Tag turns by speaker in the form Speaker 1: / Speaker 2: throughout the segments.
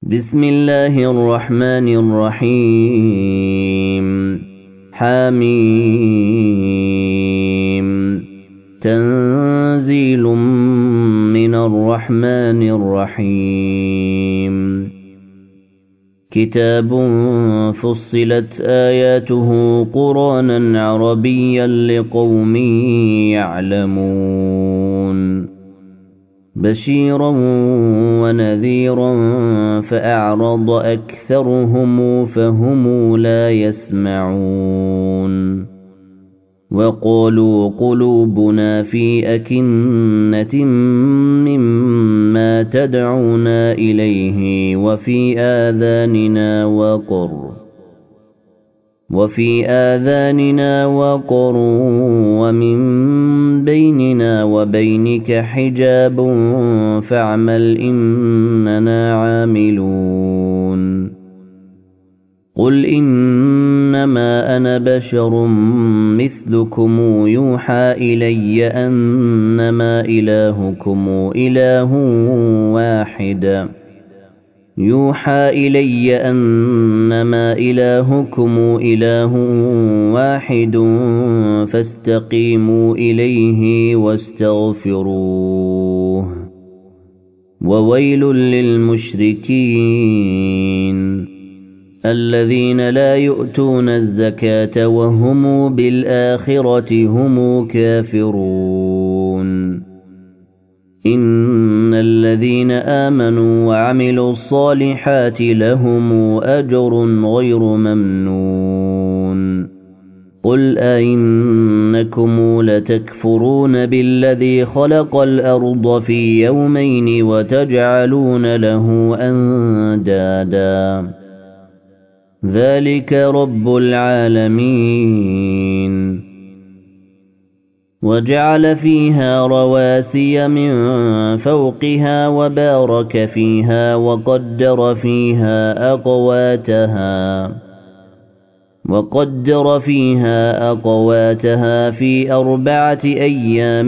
Speaker 1: بسم الله الرحمن الرحيم حميم تنزيل من الرحمن الرحيم كتاب فصلت آياته قرآنا عربيا لقوم يعلمون بشيرا ونذيرا فأعرض أكثرهم فهم لا يسمعون وقالوا قلوبنا في أكنة مما تدعونا إليه وفي آذاننا وقر ومن بيننا وبينك حجاب فاعمل إننا عاملون قل إنما أنا بشر مثلكم يوحى إلي أنما إلهكم إله واحد فاستقيموا إليه واستغفروه وويل للمشركين الذين لا يؤتون الزكاة وهم بالآخرة هم كافرون إن الذين آمنوا وعملوا الصالحات لهم أجر غير ممنون قل أئنكم لتكفرون بالذي خلق الأرض في يومين وتجعلون له أندادا ذلك رب العالمين وجعل فيها رواسي من فوقها وبارك فيها وقدر فيها أقواتها في 4 أيام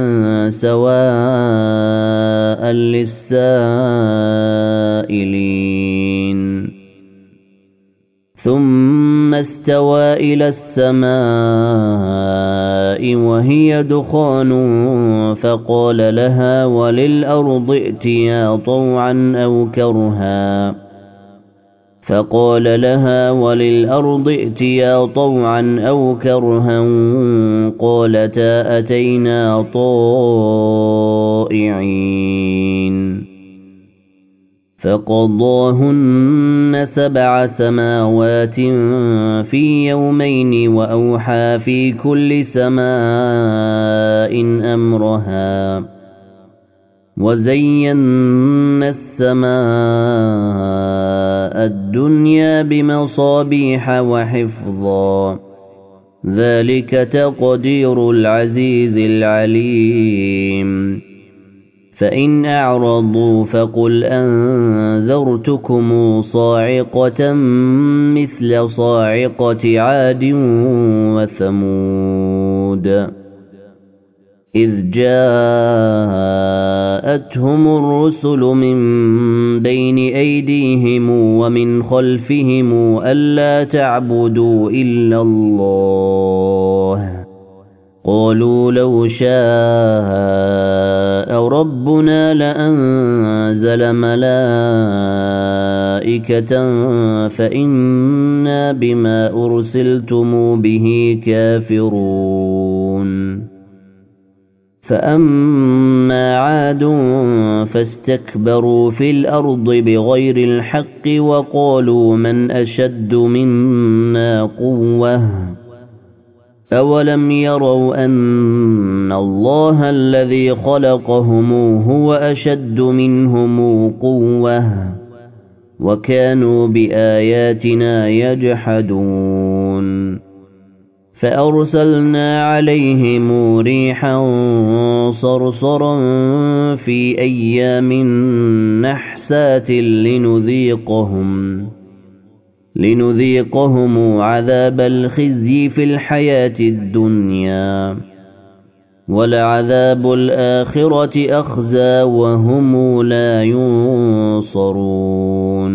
Speaker 1: سواء للسائلين ثم استوى إلى السماء وهي دخان فقال لها وللأرض ائتيا طوعا أو كرها قالتا أتينا طائعين فقضاهن 7 سماوات في يومين وأوحى في كل سماء أمرها وزينا السماء الدنيا بمصابيح وحفظا ذلك تقدير العزيز العليم فإن أعرضوا فقل أنذرتكم صاعقة مثل صاعقة عاد وثمود إذ جاءتهم الرسل من بين أيديهم ومن خلفهم ألا تعبدوا إلا الله قالوا لو شاء ربنا لأنزل ملائكة فإنا بما أرسلتم به كافرون فأما عاد فاستكبروا في الأرض بغير الحق وقالوا من أشد منا قوة أولم يروا أن الله الذي خلقهم هو أشد منهم قوة وكانوا بآياتنا يجحدون فأرسلنا عليهم ريحا صرصرا في أيام نحسات لنذيقهم عذاب الخزي في الحياة الدنيا ولعذاب الآخرة أخزى وهم لا ينصرون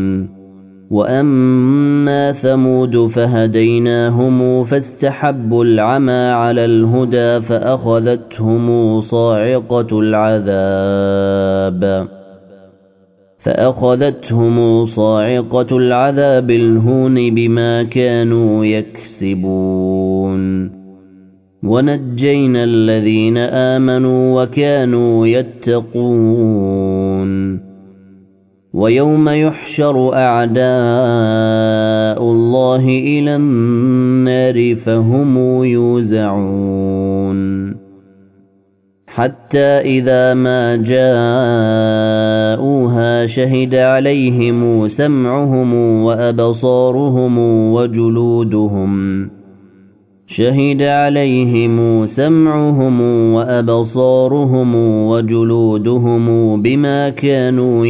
Speaker 1: وأما ثمود فهديناهم فاستحبوا العمى على الهدى فأخذتهم صاعقة العذاب الهون بما كانوا يكسبون ونجينا الذين آمنوا وكانوا يتقون ويوم يحشر أعداء الله إلى النار فهم يوزعون حتى إذا ما جاءوها شهد عليهم سمعهم وأبصارهم وجلودهم بما كانوا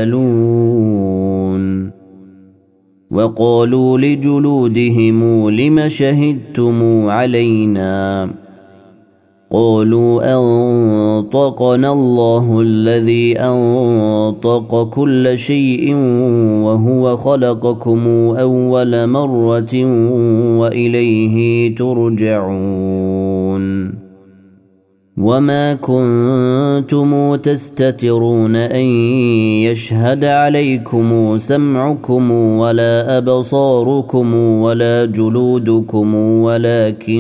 Speaker 1: يعملون وقالوا لجلودهم لم شهدتم علينا قالوا أنطقنا الله الذي أنطق كل شيء وهو خلقكم أول مرة وإليه ترجعون وما كنتم تستترون أن يشهد عليكم سمعكم ولا أبصاركم ولا جلودكم ولكن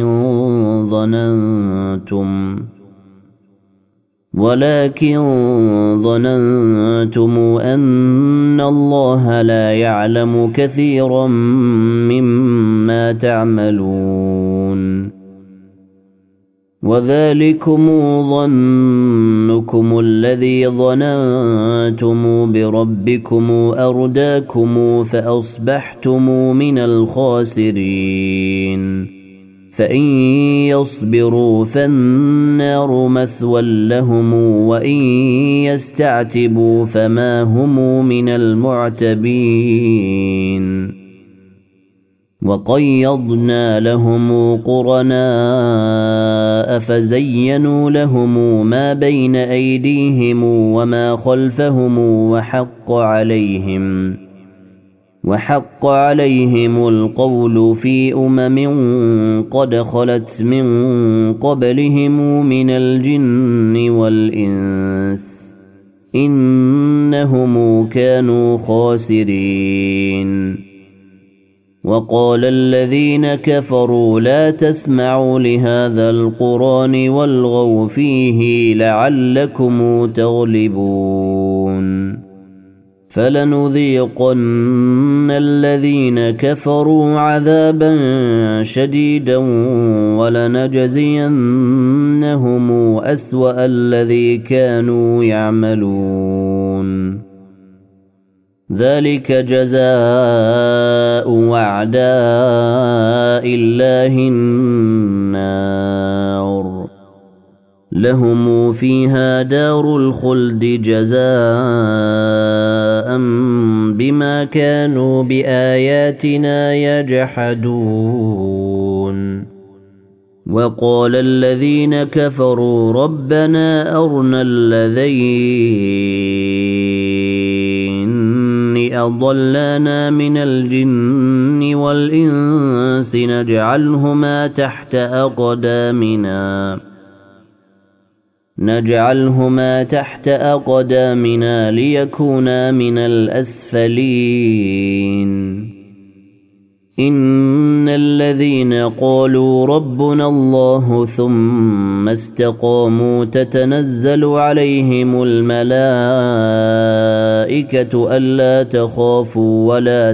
Speaker 1: ظننتم أن الله لا يعلم كثيرا مما تعملون وذلكم ظنكم الذي ظننتم بربكم أرداكم فأصبحتم من الخاسرين فإن يصبروا فالنار مثوى لهم وإن يستعتبوا فما هم من المعتبين وقيضنا لهم قرناء فزينوا لهم ما بين أيديهم وما خلفهم وحق عليهم القول في قد خلت من قبلهم من الجن والإنس إنهم كانوا خاسرين وقال الذين كفروا لا تسمعوا لهذا القرآن والغوا فيه لعلكم تغلبون فلنذيقن الذين كفروا عذابا شديدا ولنجزينهم أسوأ الذي كانوا يعملون ذلك جزاء أعداء الله النار لهم فيها دار الخلد جزاء بما كانوا بآياتنا يجحدون وقال الذين كفروا ربنا أرنا الذين أضلانا من الجن والإنس نجعلهما تحت أقدامنا ليكونا من الأسفلين إن الذين قالوا ربنا الله ثم استقاموا تتنزل عليهم الملائكة ألا تخافوا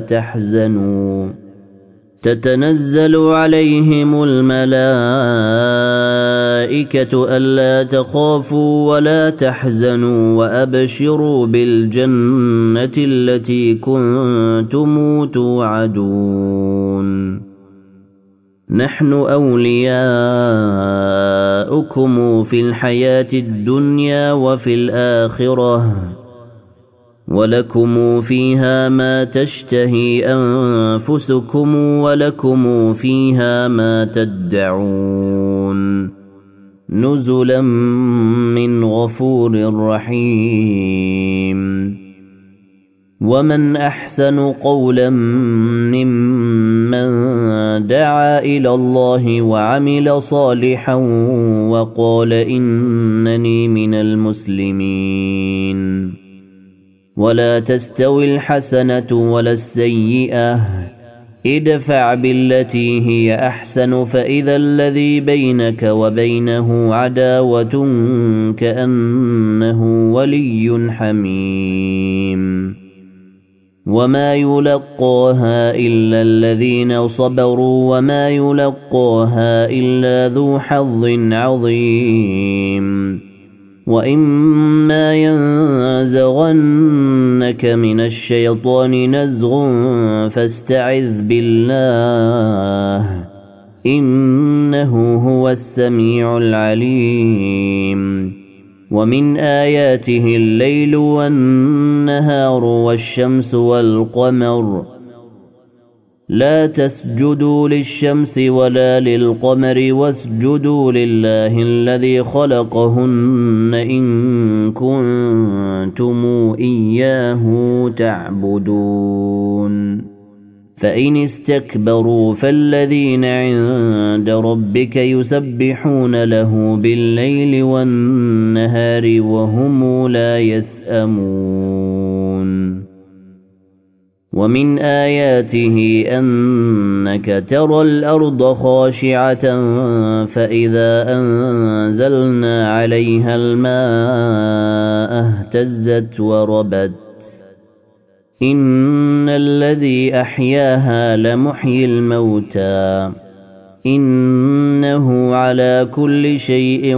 Speaker 1: ولا تحزنوا وأبشروا بالجنة التي كنتم توعدون نحن أولياؤكم في الحياة الدنيا وفي الآخرة ولكم فيها ما تشتهي أنفسكم ولكم فيها ما تدعون نزلا من غفور رحيم ومن أحسن قولا ممن دعا إلى الله وعمل صالحا وقال إنني من المسلمين ولا تستوي الحسنة ولا السيئة ادفع بالتي هي أحسن فإذا الذي بينك وبينه عداوة كأنه ولي حميم وما يلقاها إلا الذين صبروا وما يلقاها إلا ذو حظ عظيم وإما ينزغنك من الشيطان نزغ فاستعذ بالله إنه هو السميع العليم ومن آياته الليل والنهار والشمس والقمر لا تسجدوا للشمس ولا للقمر واسجدوا لله الذي خلقهن إن كنتم إياه تعبدون فإن استكبروا فالذين عند ربك يسبحون له بالليل والنهار وهم لا يسأمون ومن آياته أنك ترى الأرض خاشعة فإذا أنزلنا عليها الماء اهتزت وربت إن الذي أحياها لمحيي الموتى إنه على كل شيء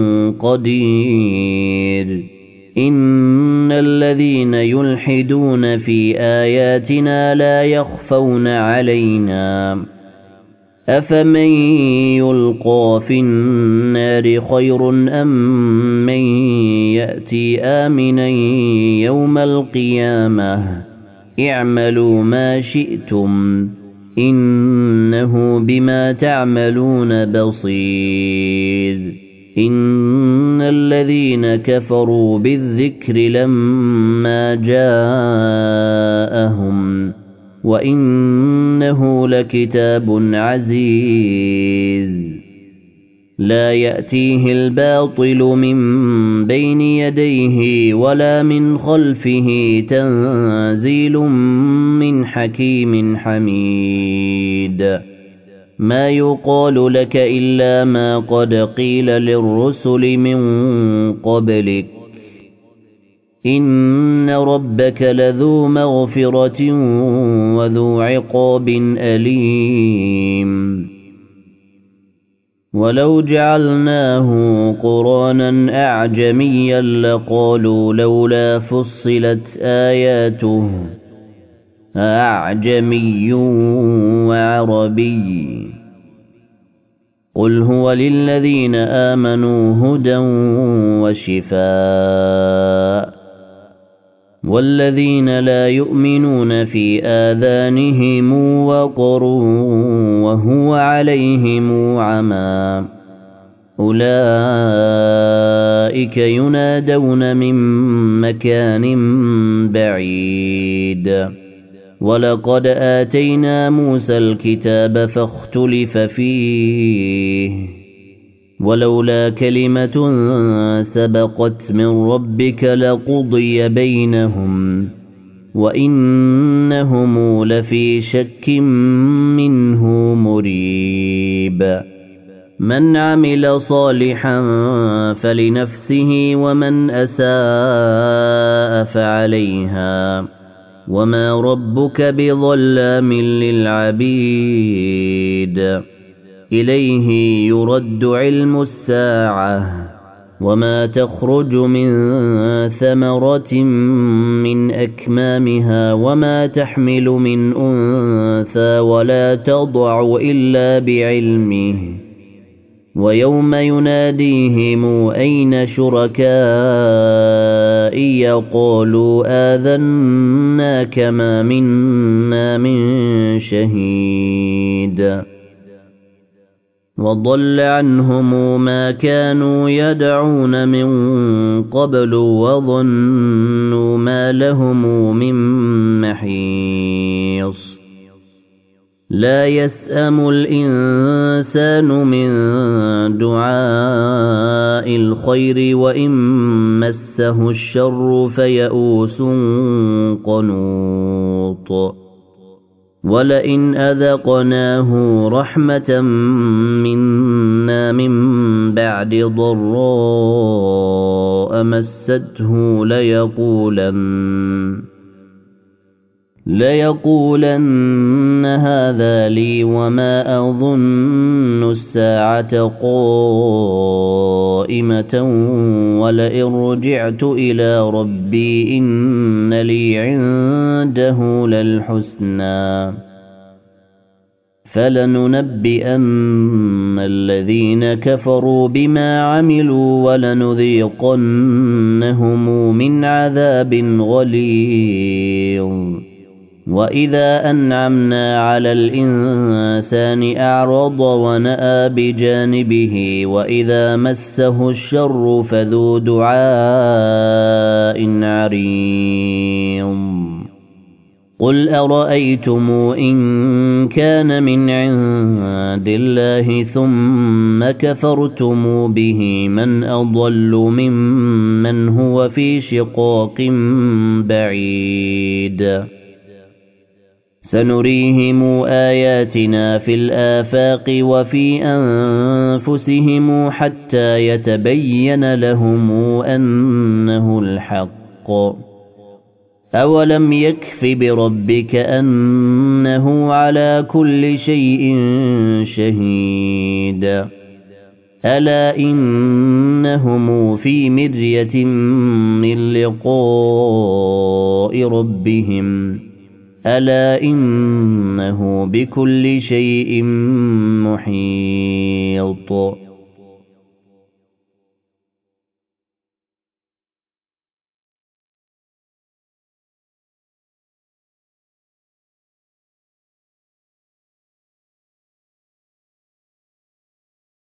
Speaker 1: قدير إن الذين يلحدون في آياتنا لا يخفون علينا أفمن يلقى في النار خير أم من يأتي آمنا يوم القيامة اعملوا ما شئتم إنه بما تعملون بصير إن الذين كفروا بالذكر لما جاءهم وإنه لكتاب عزيز لا يأتيه الباطل من بين يديه ولا من خلفه تنزيل من حكيم حميد ما يقال لك إلا ما قد قيل للرسل من قبلك إن ربك لذو مغفرة وذو عقاب أليم ولو جعلناه قرانا أعجميا لقالوا لولا فصلت آياته أعجمي وعربي قل هو للذين آمنوا هدى وشفاء والذين لا يؤمنون في آذانهم وقر وهو عليهم عمى أولئك ينادون من مكان بعيد ولقد آتينا موسى الكتاب فاختلف فيه ولولا كلمة سبقت من ربك لقضي بينهم وإنهم لفي شك منه مريب من عمل صالحا فلنفسه ومن أساء فعليها وما ربك بظلام للعبيد إليه يرد علم الساعة وما تخرج من ثمرة من أكمامها وما تحمل من أنثى ولا تضع إلا بعلمه ويوم يناديهم أين شركائي قالوا آذناك ما منا من شهيد وضل عنهم ما كانوا يدعون من قبل وظنوا ما لهم من محيص لا يسأم الإنسان من دعاء الخير وإن مسه الشر فيئوس قنوط ولئن أذقناه رحمة منا من بعد ضراء مسته ليقولن هذا لي وما أظن الساعة قائمة ولئن رجعت إلى ربي إن لي عنده للحسنى فلننبئن الذين كفروا بما عملوا ولنذيقنهم من عذاب غليظ وإذا أنعمنا على الإنسان أعرض ونأى بجانبه وإذا مسه الشر فذو دعاء عريض قل أرأيتم إن كان من عند الله ثم كفرتم به من أضل ممن هو في شقاق بعيد سنريهم آياتنا في الآفاق وفي أنفسهم حتى يتبين لهم أنه الحق أولم يكف بربك أنه على كل شيء شهيد ألا إنهم في مرية من لقاء ربهم ألا إنه بكل شيء محيط